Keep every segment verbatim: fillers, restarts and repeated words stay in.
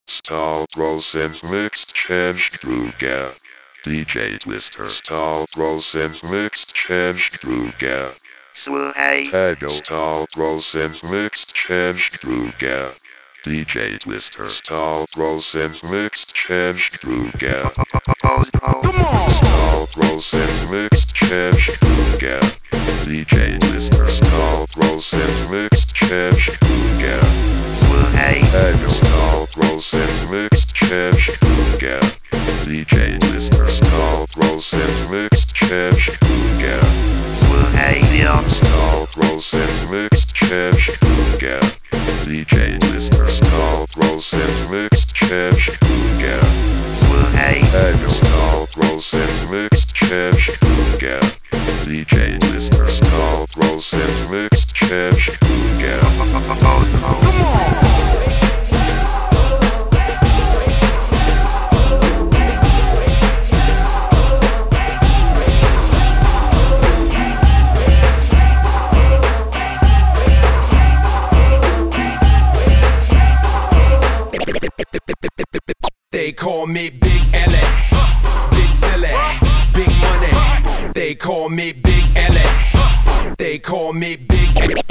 Stavros and Mixed Change Druga. D J Twister. Stavros and Mixed Change Druga. Sway. Tago. Stavros and Mixed Change Druga. D J Twister. Stavros and Mixed Change Druga. Come on! Stavros and Mixed Change Druga. D J Twister. Stavros and Mixed Change Druga. Sway. Tago. Stavros and Mixed Change Druga. D J Twister. Stavros and Mixed Change Druga. Sway. Stavros and Mixed Change Druga. D J Twister. Stavros and Mixed Change Druga. Sway. Tago. Stavros and Mixed Change Druga. D J Twister. Stavros and Mixed Change Druga. Come on! They call me Big Ellie, Big Silly, Big Money. They call me Big Ellie. They call me Big.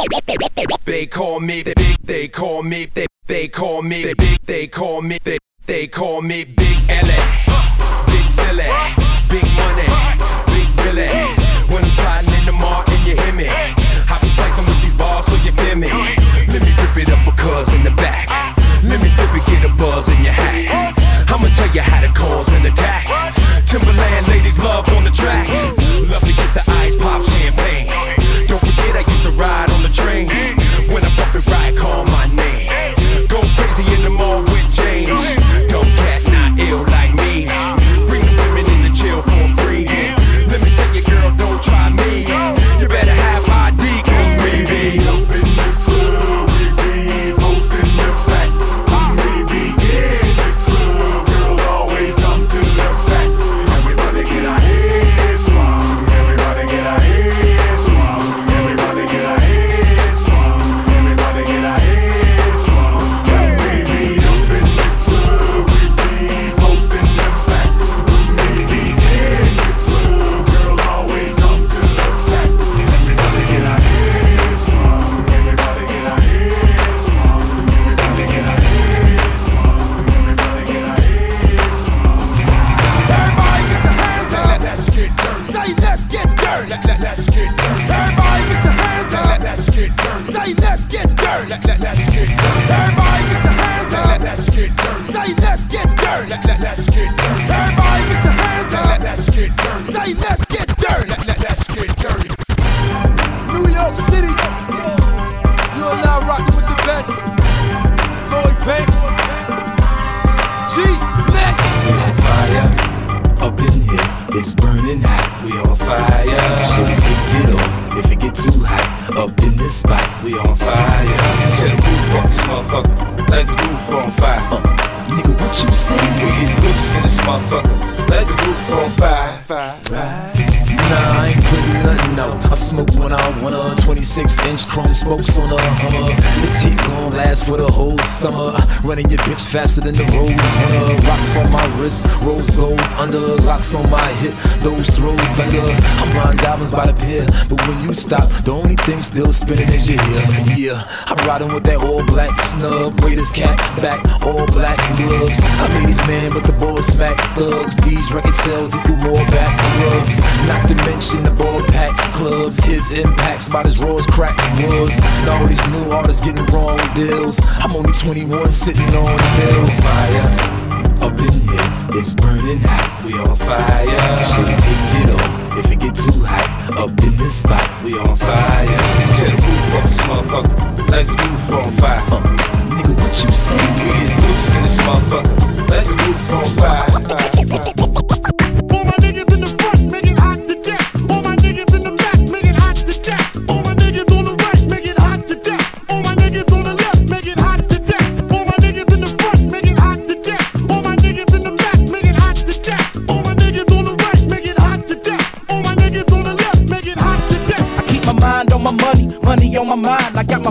They call me the Big. They call me. They they call me the Big. They call me. They they call me Big Ellie, Big Silly, Big Money, Big Billy. When I'm sliding in the mall and you hear me, I be slicing with these bars so you feel me. Let me rip it up for cuz in the back. Let me flip it, get a buzz in your hat. I'ma tell you how to cause an attack. Timberland ladies love on the track. Love to get the ice pop champagne. Don't forget I used to ride on the train. When I bump it right, call my name. Go crazy in the mall with James. Dumb cat, not ill like me. Bring the women in the chill for free. Let me tell you girl, don't try me. You better have I D cause we be up in the club. We be posting the back. We be in the club. Girls always come to the back. Everybody get our heads swung. Everybody get our heads swung. Everybody get our heads swung. Everybody get our heads swung. We be up in the club. We be posting the back. We be in the club. Girls always come to the back. Everybody get our heads swung. Everybody get our heads swung. Everybody get our heads swung. Everybody get our heads swung. Everybody get your hands up. Let's get dirty. Say let's get dirty. Let's get dirty. Everybody get your hands up. Let's get dirty. Say let's get dirty. Let's get dirty. Everybody get your hands up. Let's get dirty. Say let's get dirty. Let's get dirty. Everybody get your hands up. Let's get dirty. Say let's get dirty. Let's get dirty. New York City. You're now rocking with the best. Lloyd Banks. G. Mac. We on fire, up in here, it's burning hot. We on fire, should we take it off if it get too hot? Up in this spot, we on fire. Set the roof on this motherfucker, let the roof on fire. Uh, nigga, what you say? We get loose in this motherfucker, let the roof on fire. Fire, right? Nah, I ain't putting nothing out. I smoke when I want a twenty-six inch chrome spokes on a Hummer. This heat gon' last for the whole summer. Running your bitch faster than the road runner. Rocks on my wrist, rose gold under. Locks on my hip, those throw thunder. I'm riding diamonds by the pier, but when you stop, the only thing still spinning is your ear. Yeah, I'm riding with that all black snub. Raiders cap back, all black gloves. I made these man, but the boys smack thugs. These record sales equal more back clubs. Not to mention the ball pack clubs. His impacts about as raw as crack was. And all these new artists getting wrong deals. I'm only twenty-one sitting on the hills. Fire, up in here, it's burning hot. We on fire, should we take it off if it get too hot? Up in this spot, we on fire. Set the roof on this motherfucker, let the roof on fire. Uh, nigga, what you say? We get loose in this motherfucker, let the roof on fire. fire, fire. All my niggas in the front, make it hot to death. All my niggas in the back, make it hot to death. All my niggas on the right, make it hot to death. All my niggas on the left, make it hot to death. All my niggas in the front, make it hot to death. All my niggas in the back, make it hot to death. All my niggas on the right, make it hot to death. All my niggas on the left, make it hot to death. I keep my mind on my money, money on my mind. I got my finger on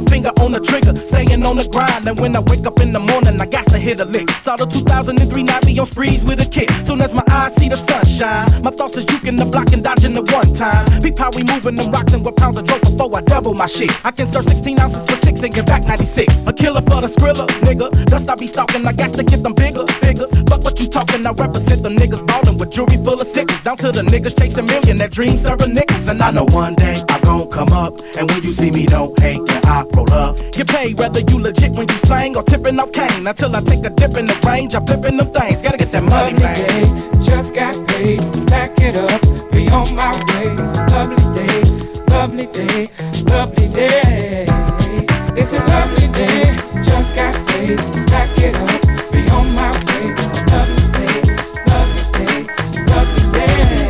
on the trigger, staying on the grind. And when I wake up in the morning, I got to hit a lick. Saw the two thousand three Navi on sprees with a kick. Soon as my eyes see the sunshine, my thoughts is juking the block and dodging the one time. Peep how we moving them rocks and what pounds of dope before I double my shit. I can serve sixteen ounces for six and get back ninety-six. A killer for the skrilla, nigga. Dust I be stalking, I got to get them bigger figures. Fuck what you talking, I represent the niggas ballin' with jewelry full of sickles. Down to the niggas chasing million, that dream serving nickels. And I know one day I gon' come up, and when you see me, don't hate when I roll up. Get paid whether you legit when you slang or tipping off cane. Until I take a dip in the range, I'm flipping them things. Gotta get that money, man. Just got paid, stack it up, be on my way. Lovely day, lovely day, lovely day. It's a lovely day, just got paid, stack it up, be on my way. Lovely day, lovely day, lovely day.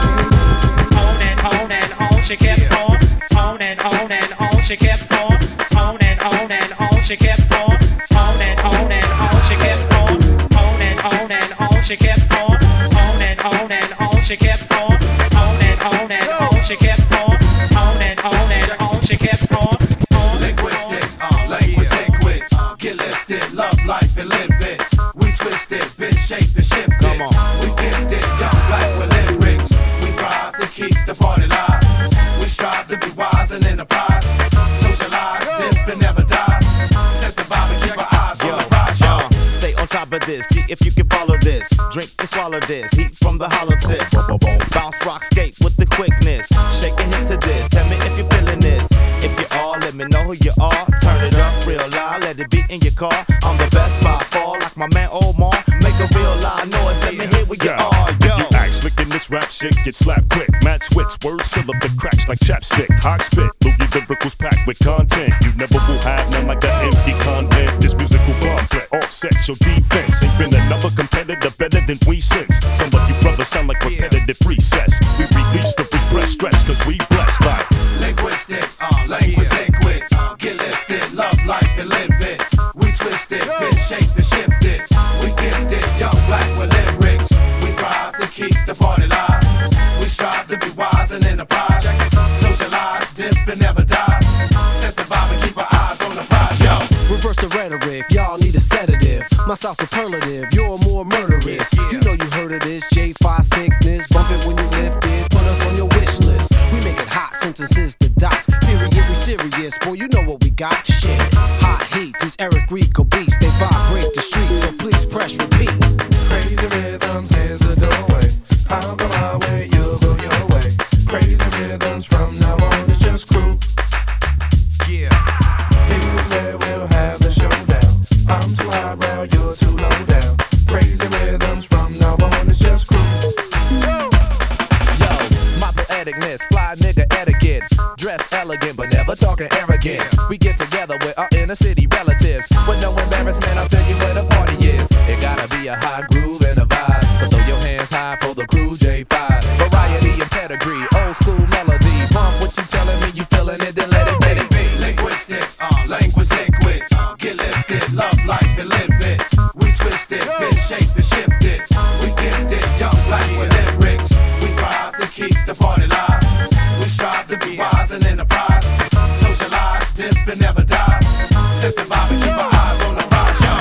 On and on and on, she kept on. On and on and on, she kept on. On and on and on, she kept on. On and on and on, she kept on. On and on and on, she kept on. On and on and on, she kept on. On and on and on, she kept on. On and on and on, she kept on. Linguistic, uh, language liquid, uh, get lifted, love life and live it. We twist it, been shaped and shifted. Come on. We gifted, young black with lyrics. We thrive to keep the party live. We strive to be wise and enterprise. Socialize, dip and never die. Set the vibe and keep our eyes on the prize, yo. Uh, stay on top of this, see if you can follow this. Drink and swallow this, heat from the hollow tips. Bounce, rock, skate with the quickness. Shake and hit to this, tell me if you're feeling this. If you are, let me know who you are. Turn it up real loud, let it beat in your car. I'm the best by far, like my man Omar. Make a real loud noise, let me hear where you are, yo. You act slick in this rap shit, get slapped quick. Match wits, words syllable cracks like chapstick. Hot spit, Louis lyricals packed with content. You never will have none like an empty convent. This musical bomb threat offset your defense. Ain't been another competitor better than we since. Some of you brothers sound like repetitive presets. We release the repressed stress cause we blessed like linguistic, uh, language liquid, uh, get lifted, love life and live it. We twist it, been shaped and shifted. We gifted, young black with lyrics. We thrive to keep the party live. We strive to be wise and enterprise. Socialize, dip and never die. Set the vibe and keep our eyes on the prize, yo. Reverse the rhetoric, y'all need a sedative. My South superlative, you're more murderous. You know you heard of this, J five sickness. Bump it when you lift it, put us on your wish list. We make it hot, sentences the dots. Period, we serious, boy, you know what we got. Shit, hot heat, these Eric Rico beats, they vibrate the streets, so please press repeat. Crazy rhythms, here's the doorway. I'll go my way, you'll go your way. Crazy rhythms, from now on it's just crew. Yeah. Here's where we'll have the showdown. I'm too highbrow, you're too low down. Crazy rhythms, from now on it's just crew. Yo, my poeticness, fly nigga etiquette. Dress elegant, but never talking arrogant. We get together with our inner city relatives. With no embarrassment, I'll tell you where the party is. It gotta be a high groove and a vibe. So throw your hands high for the crew J five. Variety and pedigree, old school melody. Pump what you telling me, you feeling it, then let it, let it be. Linguistic, uh, language liquid. Uh, get lifted, love life and live it. We twist it, been shaped and shifted. We gifted, young black with lyrics. We thrive to keep the party live. We strive to be wise and enterprise. Socialize, dip and never die. Set the vibe and keep our eyes on the prize, yo.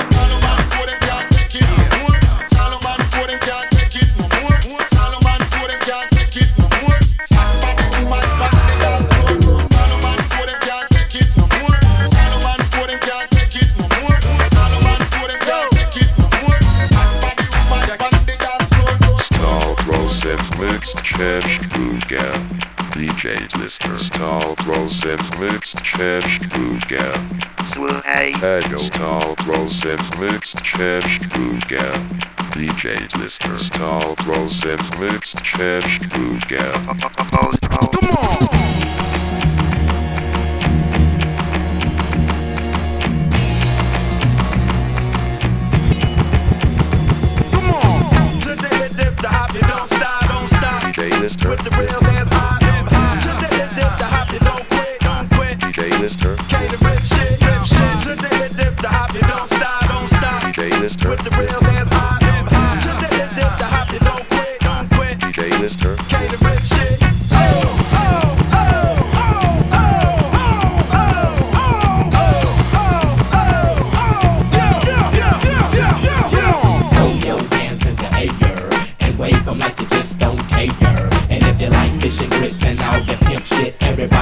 Mixed Cash Booga. D J Lister Stall Bros and Mixed Cash Booga. Sway. Stall Bros and Mixed Cash Booga. D J Lister Stall Bros and Mixed Cash Booga. Come on! With the real damn high, damn high. Just the hit dip, the hop, you don't quit, don't quit. D J Lister. K the rip shit, rip shit. Just the hit dip, the hop, you don't stop, don't stop. D J Lister. With the real damn high, damn high. Just the hit dip, the hop, you don't quit, don't quit. D J Lister. K the rip shit. Oh, oh, oh, oh, oh, oh, oh, oh, oh.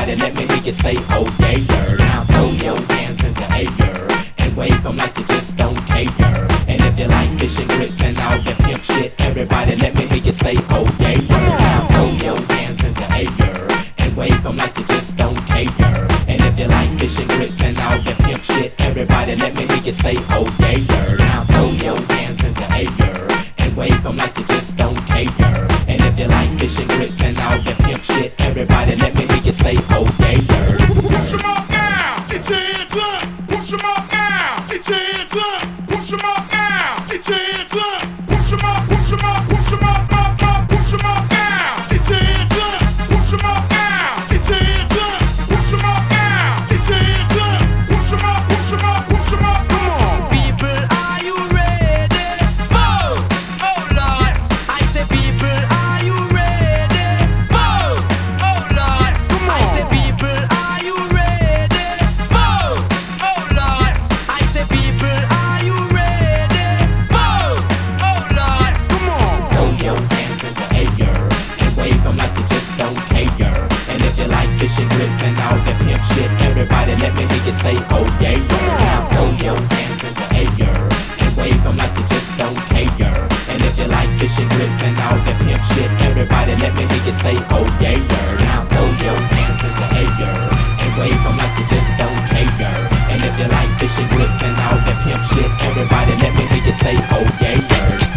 Everybody let me hear you say, oh yeah, yeah. Now throw your hands in the air and wave them like you just don't care. And if you like fish and grits and all that pimp shit, everybody let me hear you say, oh yeah, yeah. Now throw your hands in the air and wave them like you just don't care. And if you like fish and grits and all that pimp shit, everybody let me hear you say, oh yeah, yeah. Now throw your hands in the air and wave them like you just don't care. And if you like fish and grits and all that pimp shit, everybody let me hear you say, oh yeah, yeah. Push 'em up now, get your hands up. Push 'em up now, get your hands up. Push 'em up now, get your hands up. Push 'em up, push 'em up, push 'em up, up, up. Push 'em up now, get your hands up. Push 'em up now, get your hands up. Push 'em up now, get your hands up. Push 'em up, push 'em up, push 'em up. Come on, People, are you ready? Boom! Oh Lord. Yes. I say people, are you ready? Boom! Oh Lord. Yes. Come on. I say people, are you ready? Boom! Oh Lord. Yes. I say people, are you ready? Boom! Oh Lord. Yes. Come on. Throw your hands in the air and wave them like you just don't care. And if you like fish and grits and all that pimp shit, everybody let me hear you say, oh yeah, yeah. Now throw your hands in the air and wave them like you just don't care. And if you like fish and grits and all that pimp shit, everybody let me hear you say, oh yeah, yeah. Now throw your hands in the air and wave them like you just don't care. And if you like fish and grits and all that pimp shit, everybody let me hear you say, oh yeah, yeah.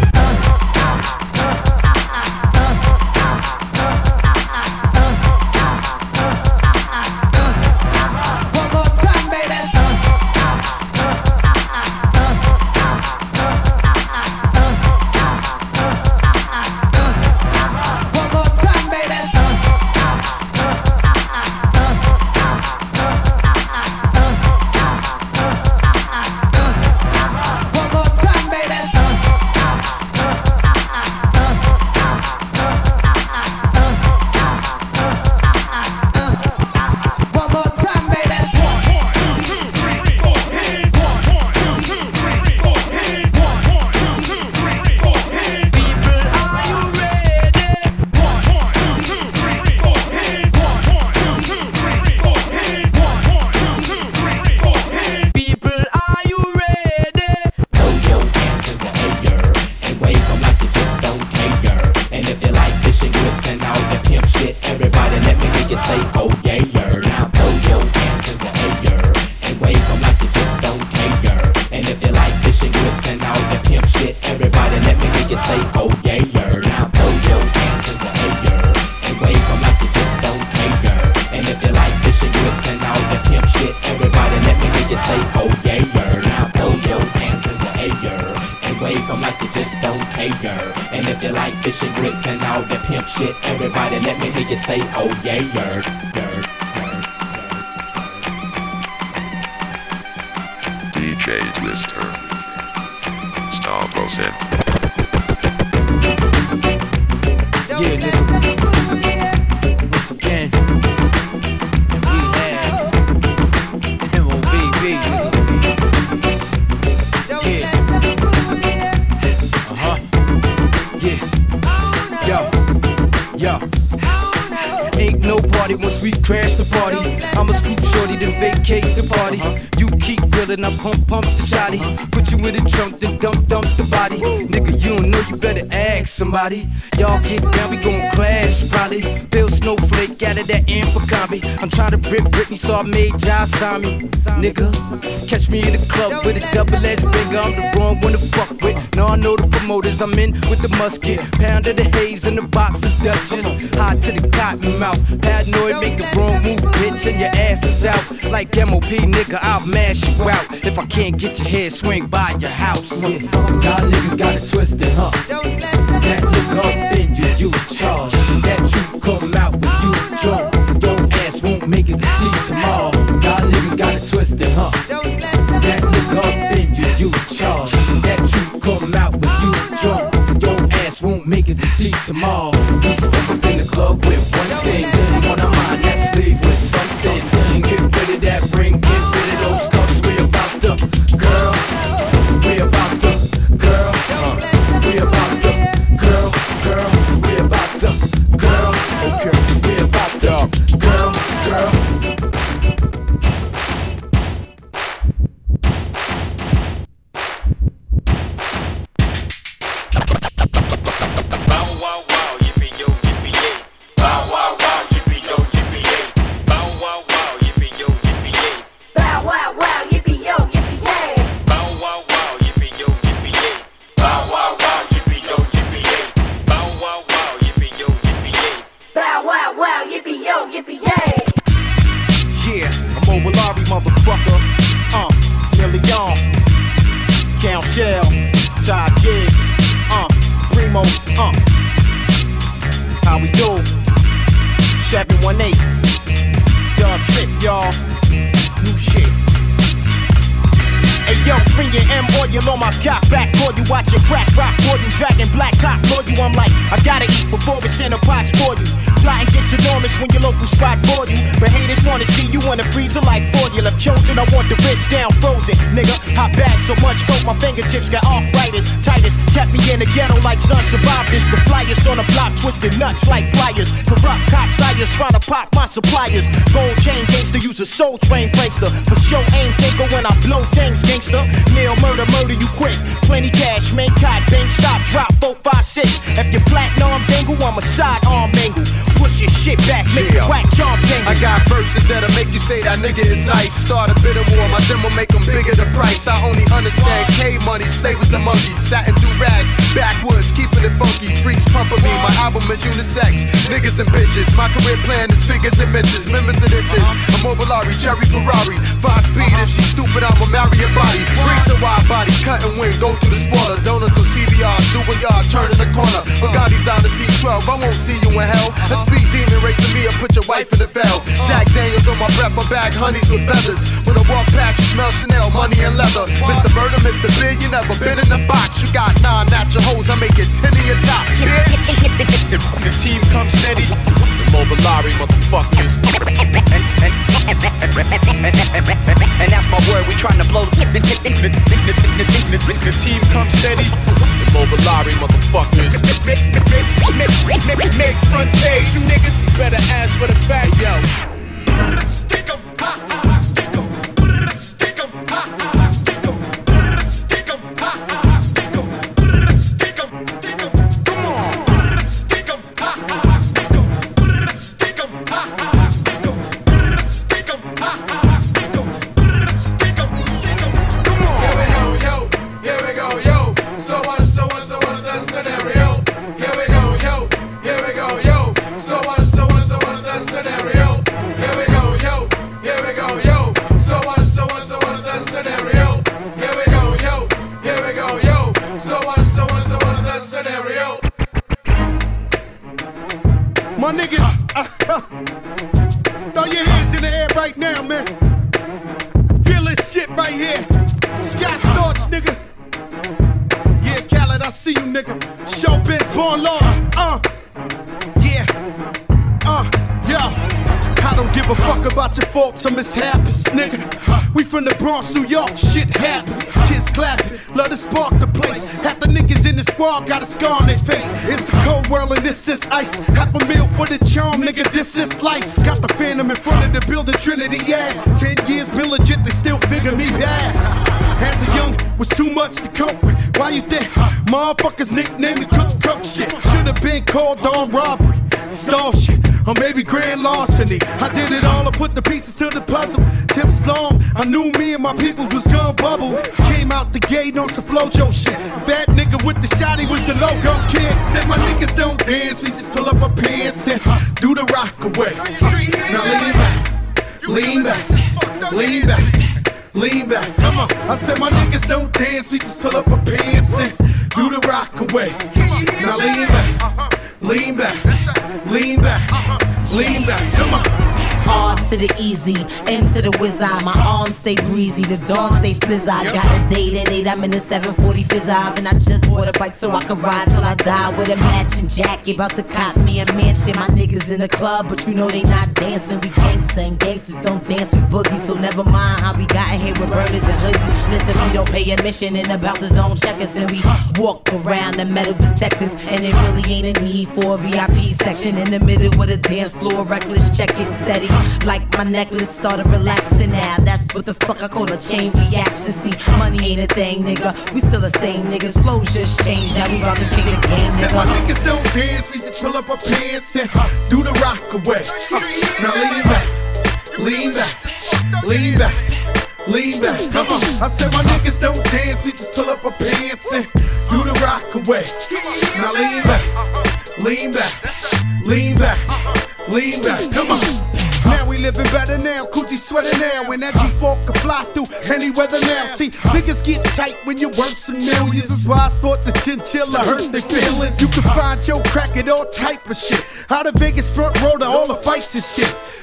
Pump, pump the shotty, put you in the trunk, then dump, dump the body. Nigga, you don't know, you better ask somebody. Y'all get down, we gon' clash, probably. Bill Snowflake out of that Abercrombie. I'm trying to rip Britney, so I made John sign me. Nigga, catch me in the club with a double-edged finger. I'm the wrong one to fuck with. Now I know the promoters, I'm in with the musket. Pound of the haze in the box of Dutchess. Hot to the cotton mouth. Paranoid, make the wrong move, bitch, and your ass is out. Like M O P, nigga, I'll mash you out. If I can't get your head, swing by your house. Yeah. Y'all niggas got it twisted, huh? That look up in you, you in charge. That truth come out when you drunk. Your ass won't make it to see tomorrow. Y'all niggas got it twisted, huh? That look up in you, you in charge. That truth come out when you drunk. Your ass won't make it to see tomorrow. We step up in the club with one thing. Then on our mind, let's leave with something. Then get rid of that ring, get rid of those cuffs. We about to, girl. We about to, girl. Uh, we about to, girl, girl. We about to, girl. Okay. We about to, girl, girl. loyal on my cock back for you. Watch your crack rock for you. Dragging black top for you. I'm like, I gotta eat before it's in a box for you. Plotting gets enormous when your local spot for you. But haters wanna see you in a freezer like formula. Chosen, I want the wrist down frozen. Nigga, I bag so much coke, my fingertips got arthritis. Titus kept me in the ghetto like son survived this. The flyers on the block twisted nuts like pliers. Corrupt cops, sires trying to pop my suppliers. Gold chain gangster, use a soul train prankster. For sure ain't thinker when I blow things gangster. Nail murder, murder you quick. Plenty cash, main cod, bang, stop, drop, four, five, six. If you platinum dangle, I'm a side arm mangle. Push your shit back, make yeah. it whack, charm tangle. I got verses that'll make you say that nigga is nice. Start a bit of war, my demo make them bigger the price. I only understand K money, stay with the monkeys. Satin through rags, backwoods, keeping it funky. Freaks pumping me, my album is unisex. Niggas and bitches, my career plan is figures and misses. Members of this is a Mobilari, Cherry Ferrari. Five speed, if she stupid, I'ma marry her body. Race a wide body, cut and win, go through the spoiler. Donuts on C B R, do what y'all, turn in the corner. Bugatti's on the C twelve, I won't see you in hell. A speed demon racing me, or put your wife in the veil. Jack Daniels on my breath, I bag honeys with feathers. When I walk past, you smell Chanel, money and leather. Mister Murder, Mister Bill, you never been in the box. You got nine natural hoes, I make it ten in your top, bitch. The team comes steady. The Mobilari motherfuckers. And, and, and, and that's my word, we trying to blow the, the, the, the, the, the, the team comes steady. The Mobilari motherfuckers. Make front page, you niggas better ask for the fact, yo. Stick 'em, ha ha ha, stick 'em. Stick 'em, ha ha ha, stick 'em. Stick 'em, ha ha ha, stick 'em. Stick 'em, stick 'em, come on. Stick 'em, ha ha ha, stick 'em. Stick 'em, ha ha ha, stick 'em. Stick 'em, ha ha ha, stick 'em. Stick 'em, stick 'em, come on. Here we go, yo. Here we go, yo. So what, so what, so what's the scenario? Here we go, yo. Here we go, yo. So what, so what, so what's the scenario? Here we go, yo. Here we go, yo. So what, so what, so what's the scenario? Here we go, yo. Here we go, yo. So what, so what, so what's the scenario? My niggas, uh, uh, throw your hands in the air right now, man. Feel this shit right here. Sky Storch, nigga. Yeah, Khaled, I see you, nigga. Showbiz, born law. Uh, yeah. Uh, yeah. I don't give a fuck about your faults or mishaps, nigga. We from the Bronx, New York, shit happens. Kids clapping, love to spark the place. Half the niggas in the squad got a scar on their face. It's a cold world and this is ice. Half a meal for the charm, nigga, this is life. Got the Phantom in front of the building, Trinity, yeah. Ten years been legit, they still figure me bad. As a young, was too much to cope with. Why you think motherfuckers nicknamed me Cook Cook shit? Should've been called on robbery, stall shit, or maybe grand larceny. I did it all, I put the pieces to the puzzle. Just as long I knew me and my people was gonna bubble. Came out the gate on some Flojo shit. Bad nigga with the shotty was the logo kid. Said my niggas don't dance, we just pull up our pants and do the rock away. Now lean back, lean back, lean back, lean back. Come on, I said my niggas don't dance, we just pull up our pants and do the rock away. Now lean back, lean back, lean back, lean back. Come on. R to the easy, M to the wizard. My arms stay breezy, the dawn stay fizz. I got a date at eight, I'm in the seven forty fizz. And I just bought a bike so I can ride till I die with a matching jacket. About to cop me a mansion. My niggas in the club, but you know they not dancing. We gangsta and gangsters don't dance with boogies. So never mind how we got in here with burners and hoodies. Listen, we don't pay admission and the bouncers don't check us. And we walk around the metal detectors. And it really ain't a need for a V I P section in the middle with a dance floor. Reckless, check it, steady. Like my necklace started relaxing now. That's what the fuck I call a chain reaction. See, money ain't a thing, nigga. We still the same niggas. Flows just changed. Now we about to change the game, nigga. Said my niggas don't dance, we just pull up our pants and do the rock away. Now lean back, lean back, lean back, lean back. Come on. I said my niggas don't dance, we just pull up our pants and do the rock away. Now lean back, lean back, lean back, lean back. Come on. Now we living better now, Coochie sweating now. When that G four can fly through any weather now. See, niggas get tight when you work some millions. That's why I sport the chinchilla, hurt their feelings. You can find your crack at all type of shit. Out of Vegas front row to all the fights and shit.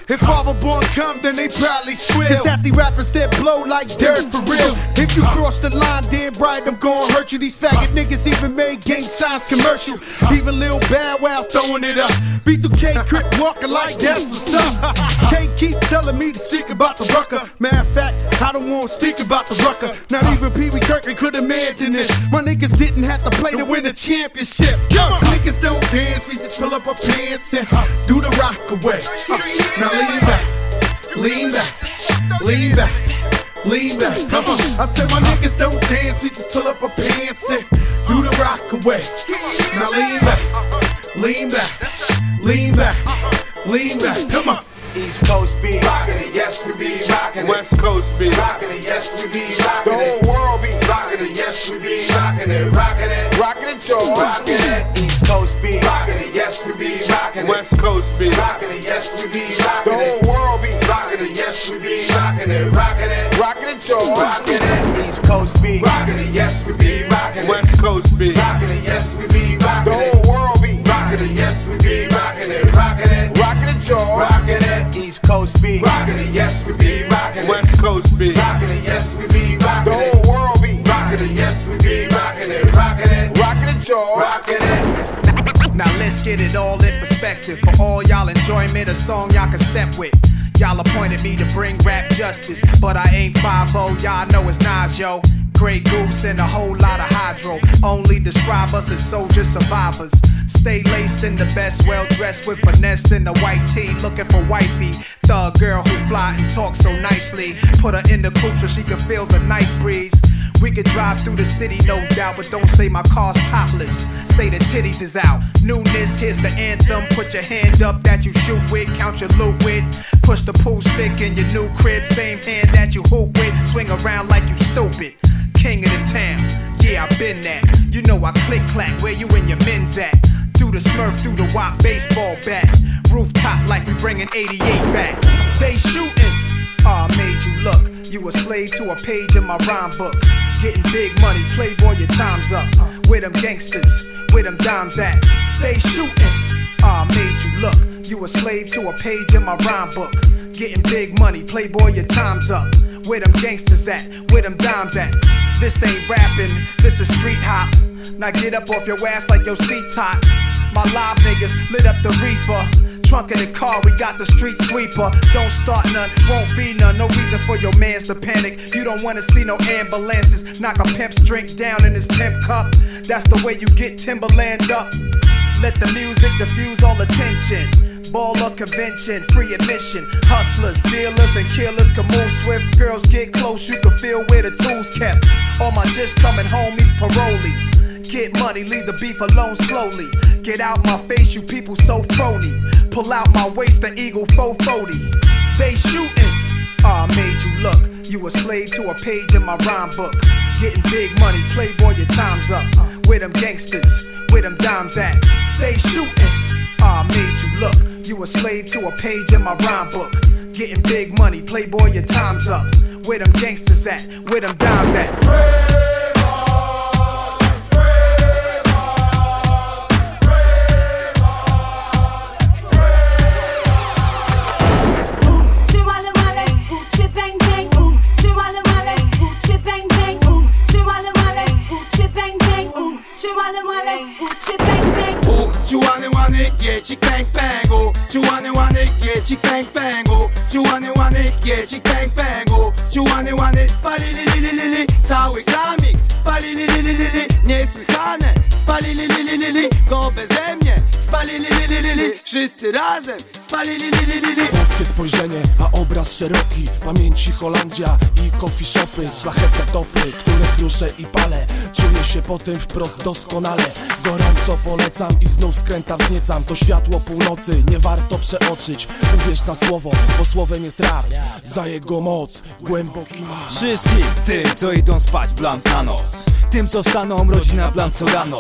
If Father Born come, then they probably squeal. Cause half the rappers that blow like dirt for real. If you cross the line, damn right, I'm gon' hurt you. These faggot niggas even made gang signs commercial. Even Lil Bad Wow throwing it up. B two K Crip walking like that's what's up. K keep telling me to speak about the rucker. Matter of fact, I don't wanna speak about the rucker. Not even Pee Wee Kirkland could imagine this. My niggas didn't have to play to win the championship. Yo, niggas don't dance, we just pull up our pants and do the rock away. Uh, now lean back, lean back, lean back, lean back. Come on, I said my niggas don't dance, we just pull up our pants and do the rock away. Now lean back, lean back, lean back, lean back. Come on. East Coast be rockin' it, yes we be rockin' it. West Coast be rockin' it, yes we be rockin' it. The whole world be rockin' it, yes we be rockin' it. Rockin' it, rockin' it, y'all. Rockin' it. East Coast be rockin' it, yes we be rockin' it. West Coast be rockin' it, yes we be rockin' it. The whole world be rockin' it, yes we be rockin' it. Rockin' it, rockin' it, y'all. Rockin' it. East Coast be rockin' it, yes we be rockin' it. West Coast be rockin' it, yes we be rockin' it. The whole world be rockin' it, yes we be rockin' it. Rockin' it, rockin' it, y'all. Rockin' it. East Coast be rockin' it, yes we be rockin' it. West Coast be rockin' it, yes we be rockin' it. The whole world be rockin' it, yes we be rockin' it. Rockin' it, rockin' it, y'all. Rockin' it. Now let's get it all in perspective. For all y'all enjoyment, a song y'all can step with. Y'all appointed me to bring rap justice, but I ain't five oh, y'all know it's Nas, yo. Grey Goose and a whole lot of hydro. Only describe us as soldier survivors. Stay laced in the best, well dressed with finesse in the white tee, looking for wifey. Thug girl who fly and talk so nicely. Put her in the coupe so she can feel the night breeze. We could drive through the city, no doubt, but don't say my car's topless. Say the titties is out. Newness, here's the anthem. Put your hand up that you shoot with, count your loot with. Push the pool stick in your new crib, same hand that you hoop with. Swing around like you stupid. King of the town, yeah, I been that. You know I click clack, where you and your men's at? Through the Smurf, through the wop baseball bat. Rooftop like we bringing eighty-eight back. They shooting, aw, oh, made you look. You a slave to a page in my rhyme book. Getting big money, playboy, your time's up. Where them gangsters, where them dimes at? They shooting, aw, oh, made you look. You a slave to a page in my rhyme book. Getting big money, playboy, your time's up. Where them gangsters at? Where them dimes at? This ain't rapping, this is street hop. Now get up off your ass like your seat's hot. My live niggas lit up the reefer. Trunk of the car, we got the street sweeper. Don't start none, won't be none. No reason for your mans to panic. You don't wanna see no ambulances. Knock a pimp's drink down in his pimp cup. That's the way you get Timberland up. Let the music diffuse all attention. Baller convention, free admission. Hustlers, dealers, and killers can move swift. Girls get close, you can feel where the tools kept. All my just coming homies, parolees. Get money, leave the beef alone slowly. Get out my face, you people so phony. Pull out my waist, the eagle four forty. They shooting, aw, oh, made you look. You a slave to a page in my rhyme book. Getting big money, playboy, your time's up. Where them gangsters, where them dimes at? They shooting, aw, oh, made you look. You a slave to a page in my rhyme book. Getting big money, playboy, your time's up. Where them gangsters at? Where them dimes at? Juane wane, yeah, chick bang bang, oh. Juane wane, yeah, chick bang bang, oh. Juane wane, yeah, chick bang bang, oh. Juane wane, spali li li li li li, cały kramik, spali li li li li li, niesłychane, spali li li li li li, go beze mnie, spali li li li li li, wszyscy razem, spali li li li li li. Polskie spojrzenie, a obraz szeroki, pamięci Holandia i coffee shopy, szlachetne topy, które kruszę i palę. Czuję się po tym wprost doskonale. Gorąco polecam i znów skręta wzniecam. To światło północy, nie warto przeoczyć. Uwierz na słowo, bo słowem jest rap. Za jego moc, głęboki ma. Wszystkim tym, co idą spać blank na noc. Tym, co wstaną, rodzina blank co rano.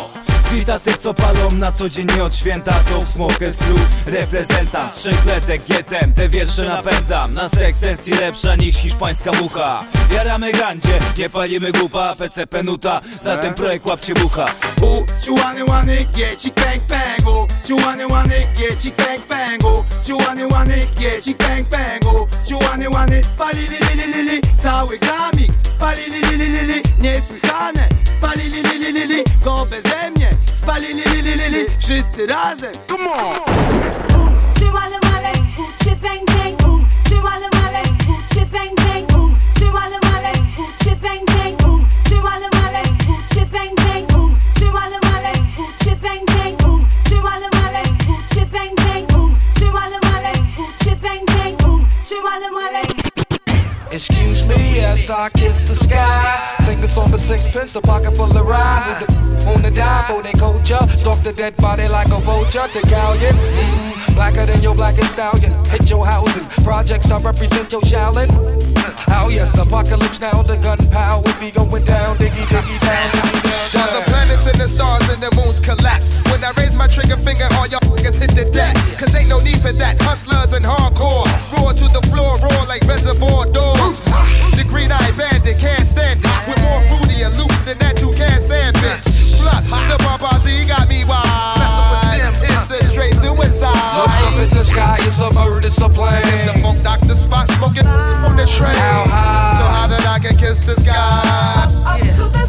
Wita tych co palą na co dzień nie od święta. Top Smokers Crew, reprezentant trzechletek G-tem, te wiersze napędzam. Na seks sensji lepsza niż hiszpańska mucha. Jaramy gandzie, nie palimy głupa. P C P nuta, za ten projekt łapcie bucha. U, ciułany łany, giecik bang bangu. Ciułany łany, giecik bang bangu. Ciułany łany, giecik bang bangu. Ciułany łany, spalili li li li li. Cały gramik, spalili li li li li. Niesłychane, spalili li li li li. Go beze mnie, spalili li li li li. Wszyscy razem, come on. Ciułany łany, cię bang bang. Ciułany łany, cię bang bang. Ciułany łany, cię bang bang. Ciułany łany, cię bang bang. Ciułany łany, cię bang bang. Ciułany łany, cię bang bang. Ciułany łany, cię bang bang. Ciułany łany. Excuse me as I kiss the sky. Sing the song for sixpence, a pocket full of rhyme. With the on the dime for they culture. Stalk the dead body like a vulture. The galleon, mm, blacker than your blackest stallion. Hit your housing, projects I represent your shallon. Oh yes, apocalypse now, the gunpowder will be going down. Diggy, diggy, down, diggy, down. While the planets and the stars and the moons collapse. When I raise my trigger finger, all y'all f***ers hit the deck. Cause ain't no need for that, hustlers and hardcore. Roar to the floor, roar like reservoir dogs. The green-eyed bandit can't stand it. With more fruity and loose than that you can't stand, bitch. Plus, the Barbazi got me wild. Messing with them, it's a straight suicide. Look up in the sky, it's a bird, it's a plane. It's the funk doctor spot smoking on the train. How high? So how did I get kiss the sky? Up to the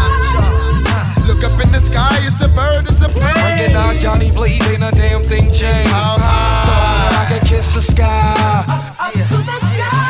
sky. Look up in the sky, it's a bird, it's a plane. Bring it down, Johnny Blaze, ain't a damn thing changed. How high? So how did I get kiss the sky? Up to the sky.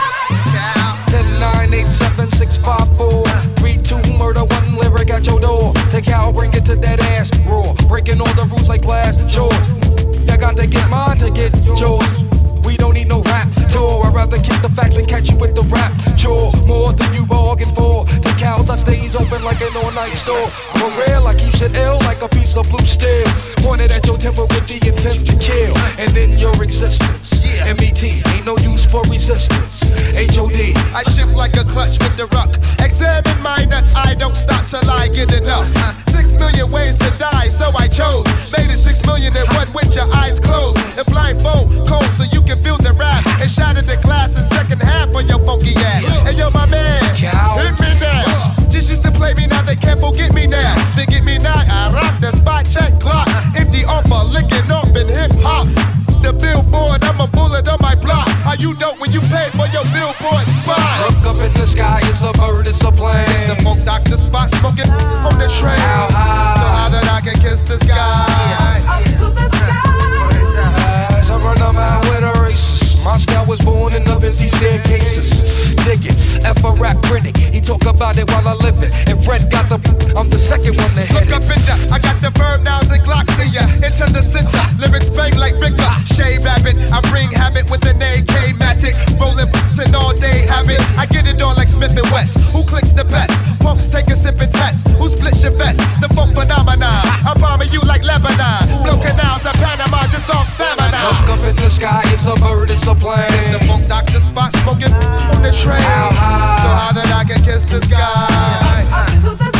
ten nine eight seven six five four three two murder one lyric at your door. The cow bring it to that ass roar. Breaking all the rules like glass jaws. You got to get mine to get yours. We don't need no rap tour. I'd rather kick the facts and catch you with the rap chore. More than you bargained for. The cows I stays open like an all-night store. For real, I keep shit ill like a piece of blue steel. Pointed at your temple with the intent to kill. And in your existence, M E T ain't no use for resistance. H O D I shift like a clutch with the ruck. Examine my nuts, I don't stop till I get enough. Six million ways to die, so I chose. Made it six million and one with your eyes closed. And blindfold, cold, so you can feel the rap. And shattered the glass in second half on your funky ass. And yo, my man, hit me now. Just used to play me, now they can't forget me now. Forget me not, I rock the spot, check clock. Empty offer, licking off in hip hop. The billboard, I'm a bullet on my block. How you dope when you pay for your billboard spot? Look up in the sky, it's a bird, it's a plane. It's the funk doctor spot, smoking on the train. How high? So how did I get kiss the sky? Up to the sky. As I run a mile with a racist. My style was born in the busy staircases. Dig it, F a rap critic. He talk about it while I live it. And Fred got the, I'm the second one to hit it. Look up in the, I got the verb nouns and glocks in ya. Into the center, lyrics bang like Ricker. Shade rabbit, I bring habit with an A K Matic. Rolling boots and all day habit. I get it on like Smith and West. Who clicks the best? Punks take a sip and test. Who splits your vest? The funk phenomenon. I'm bombing you like Lebanon. Blow canals at Panama just off stamina. Look up in the sky, it's a bird, it's a plane. It's the funk doctor spot smoking on the train. How high? So how did I get kiss the sky? Up to the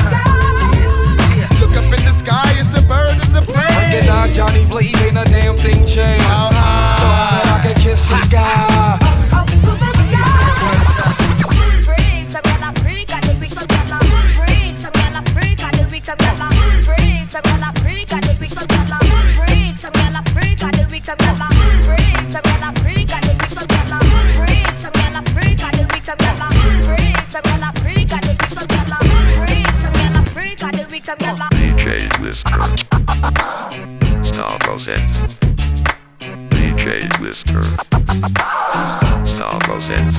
sky. Look up in the sky, it's a bird, it's a plane. Bring it on, Johnny Blaze, ain't a damn thing changed. How high? So how did I get kiss the sky? Up to the sky. Freaks, I'm gonna freak, I think we can get along. Freaks, I'm gonna freak, I think we can get along. Freaks, I'm gonna freak, I think we can get along. Freaks, I'm gonna freak, I think we can get along. Freaks, I'm gonna freak, I think we can get along. Freaks, I'm gonna freak, I think we can get along. Freaks, I'm gonna freak, I think we can get along. Freaks, I'm gonna freak, I think we can get along. D J Lister. Star Rosette. D J Lister. Star Rosette.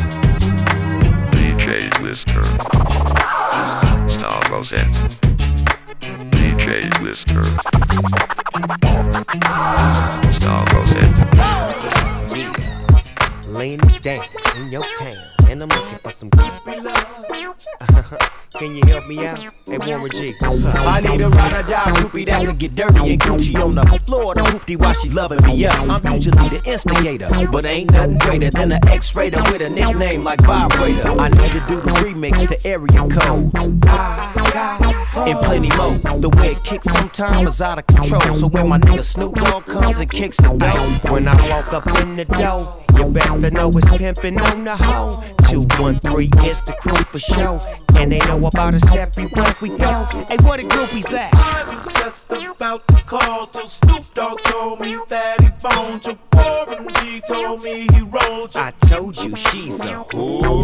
D J Lister. Star Rosette. D J Lister. Star Rosette. Laying it down in your town, and I'm looking for some creepy love. Can you help me out? Hey, one Warren G. What's up? I need a ride or die groupie that can get dirty and Gucci on the floor. The hoopty while she loving me up. I'm usually the instigator, but ain't nothing greater than an X-rater with a nickname like Vibrator. I need to do the remix to area codes. And plenty more. The way it kicks sometimes is out of control. So when my nigga Snoop Dogg comes and kicks the dough, when I walk up in the door, you best to know it's pimpin' on the hoe. two one three is the crew for show, and they know about us everywhere we go. Hey, where the groupies at? I was just about to call till Snoop Dogg told me that he phoned you. Warren G told me he rolled you. I told you she's a whore.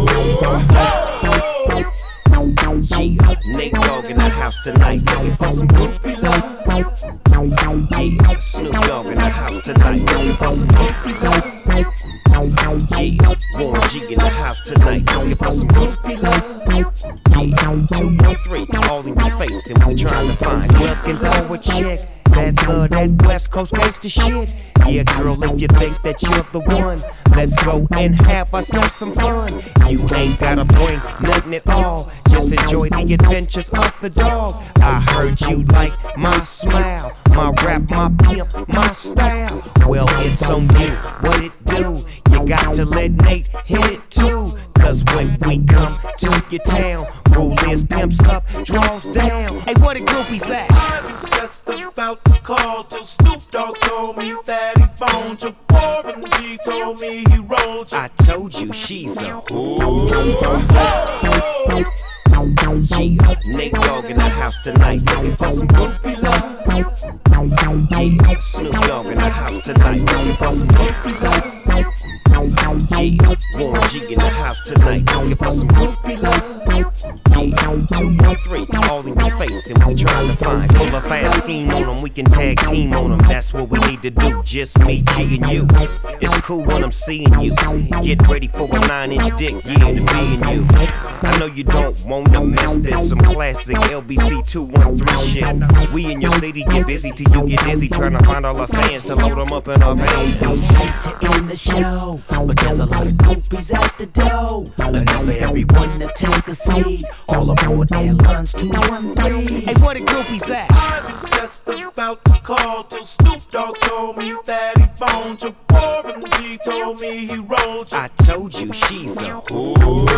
Yeah, Nate Dogg in the house tonight, looking for some groupie love. Yeah, Snoop Dogg in the house tonight, looking for some groupie love. Yeah, Warren G in the house tonight, looking for some groupie love. Yeah, two one three, all in your face, and we trying to find looking for a chick that love that West Coast gangsta shit. Yeah, girl, if you think that you're the one, let's go and have ourselves some fun. You ain't gotta bring nothing at all, just enjoy the adventures of the dog. I heard you like my smile, my rap, my pimp, my style. Well, it's on you, what it do? You got to let Nate hit it too. Cause when we come to your town, rule is pimps up, draws down. Hey, where the groupies at? I was just about to call till Snoop Dogg told me that he phoned you. Warren G told me he rolled you. I told you she's a whore. Yeah, Nate Dogg in the house tonight, looking for some groupie love. Yeah, Snoop Dogg in the house tonight, looking for some groupie love. Yeah, Warren G in the house tonight, looking for some groupie love. Yeah, two one three, all in your face, and we trying to find. Pull a fast scheme on them, we can tag team on them. That's what we need to do, just me, G, and you. It's cool when I'm seeing you. Get ready for a nine inch dick, yeah, to be in you. I know you don't want to miss this, some classic L B C two one three shit. We in your city get busy till you get dizzy, trying to find all our fans to load them up in our veins. To end the show, but there's a lot of groupies at the door. Enough for everyone to take a seat. All aboard Airlines two one three. Hey, where the groupies at? I was just about to call till Snoop Dogg told me that he phoned you. Warren G told me he rolled you. I told you she's a whore.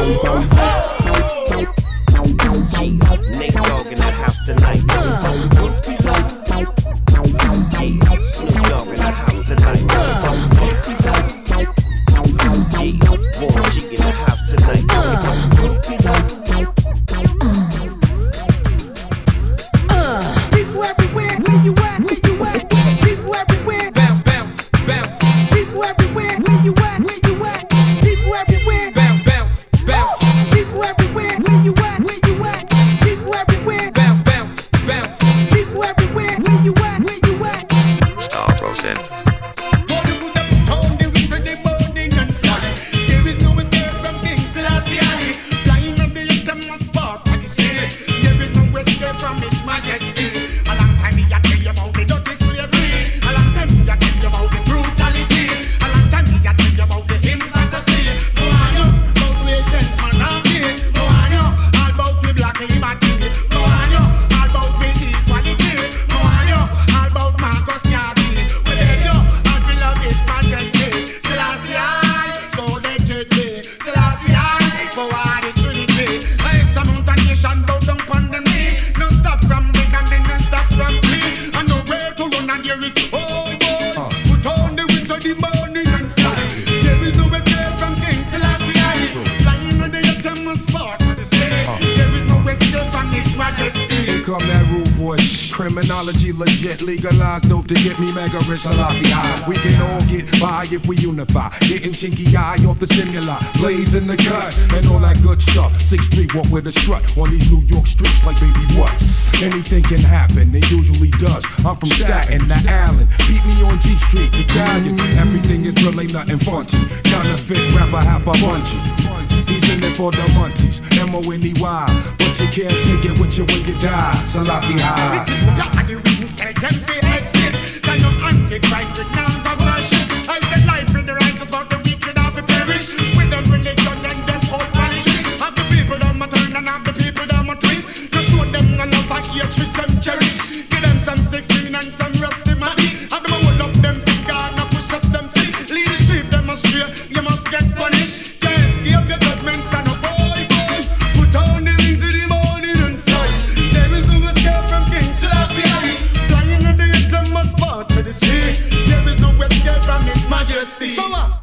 Yeah, Nate Dogg in the house tonight, looking for some groupie love. Yeah, Snoop Dogg in the house tonight, looking for some groupie love. Yeah, Warren G in the house tonight, looking for some groupie love. People everywhere, where you at? Where you at? People everywhere, bounce, bounce, bounce. People everywhere, where you at? Where you at? People everywhere, bounce, bounce, bounce. People everywhere, where you at? Where you at? People everywhere, bounce, bounce, bounce. People everywhere, where you at? Where you at? Star Rosette. Criminology legit, legalized dope to get me mega rich, Salafia. We can all get by if we unify. Getting chinky eye off the stimuli, blaze in the cut, and all that good stuff. Six feet walk with a strut on these New York streets like baby what? Anything can happen, it usually does. I'm from Staten to Allen, beat me on G Street, the Galleon. Everything is real, ain't nothing funky. Counterfeit rapper, half a bungee. He's in it for the munchies, M O N E Y. But you can't take it with you when you die, Salafia. God, you wouldn't stay them for exit. Can you antichrist with number worship? I said life with the righteous, but the wicked have to perish. With them religion and them old politics. Have the people them a turn and have the people them a twist. You show them a love majesty. So what?